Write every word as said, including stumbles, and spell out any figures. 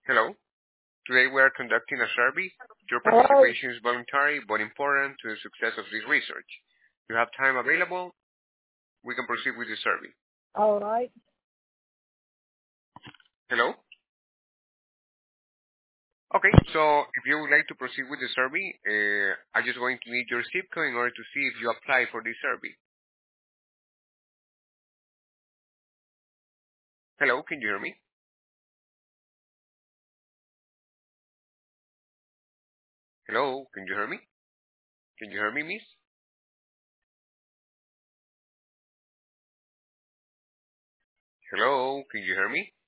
Hello. Today we are conducting a survey. Your Hello. participation is voluntary but important to the success of this research. You have time available? We can proceed with the survey. All right. Hello? Okay, so if you would like to proceed with the survey, uh, I'm just going to need your zip code in order to see if you apply for this survey. Hello, can you hear me? Hello, can you hear me? Can you hear me, miss? Hello, can you hear me?